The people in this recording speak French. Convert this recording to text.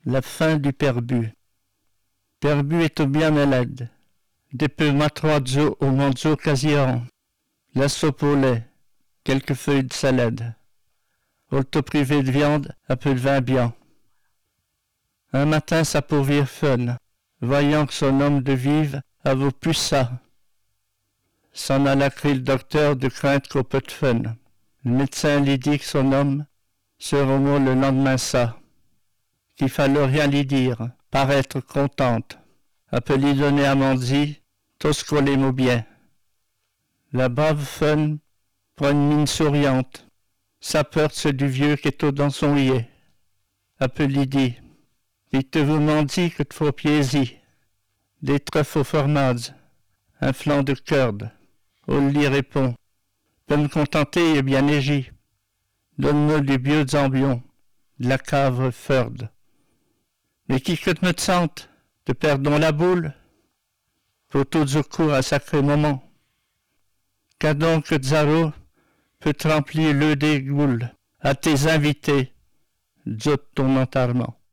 La fin du perbu. Perbu est au bien malade. Des peu matroiseaux au manzo quasirant. La soupe au lait, quelques feuilles de salade. Olto privé de viande, un peu de vin bien. Un matin sa pauvre fun, voyant que son homme de vive a vaut plus ça. S'en alla crier le docteur de crainte qu'au peu de fun. Le médecin lui dit que son homme sera mort le lendemain ça. Qu'il fallait rien lui dire, paraître contente. Un peu lui donner à manger, tout ce qu'on l'aime bien. La brave fun prend une mine souriante. Sa peur c'est du vieux qui est tout dans son lit. Un peu lui dit, il te vous mendie que te faut piési. Des trèfles au fromage, un flanc de corde. On lui répond, peux me contenter et bien agi. Donne-moi du vieux zambion, de la cave ferde. Mais qui que te me sente, te perdons la boule, pour tout au cours à sacré moment. Qu'a donc Zaro peut te remplir le dégoules à tes invités, zot ton enterrement.